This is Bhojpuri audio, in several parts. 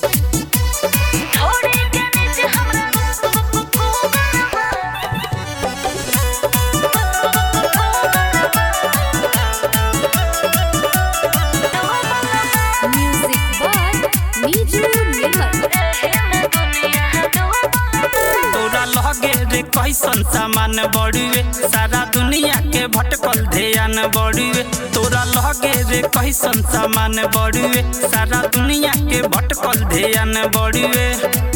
कैसन सामान बड़ुए सारा दुनिया के भटकल ध्यान बड़ुए तोरा लगे रे कैसन सामान बड़ुए सारा दुनिया के भटकल ध्यान बड़ुए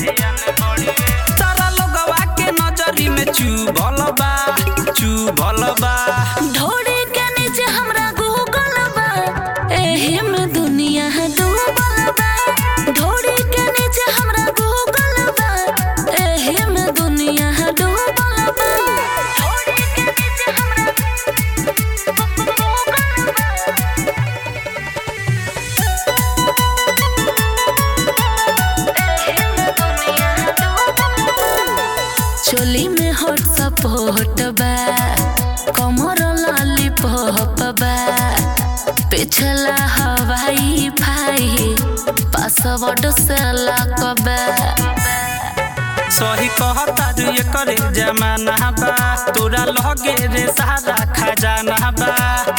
सारा लोगवा के नजरी में चुभल बा ढोड़ी के नीचे हमरा गूगल बा एही में दुनिया डूबल बा ढोड़ी के नीचे हमरा गूगल बा एही में दुनिया डूबल बा ढोड़ी के नीचे हमरा चोली में हॉट सपोर्ट बा कमर लॉलीपॉप बा पिछला हवाई फाई पासवर्ड से लॉक बा सही कहता जो ये करे जमाना बा तोरा लगे रे सारा खजाना बा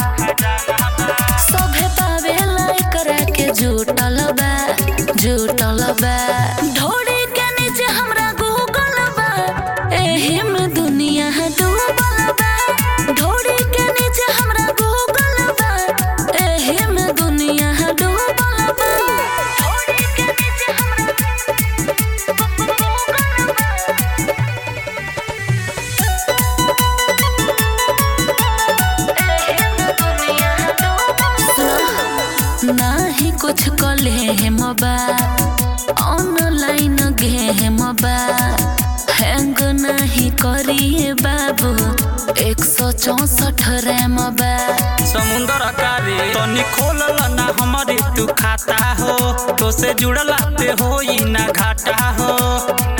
सभे पावे लाइक के जुटल बा ढोड़ी के नीचे हमरा गूगल बा एही में दुनिया डूबल बा ढोड़ी के नीचे हमरा गूगल बा एही में दुनिया डूबल बा ढोड़ी के नीचे हमरा नाही कुछ कले हे मोबा ऑनलाइन गेम बा हैंग नहीं करिए बाबू 164 रैम बा समुंदर कारे तनी खोलल ना हमारे तू खाता हो तो से जुड़ला पे होई ना घाटा हो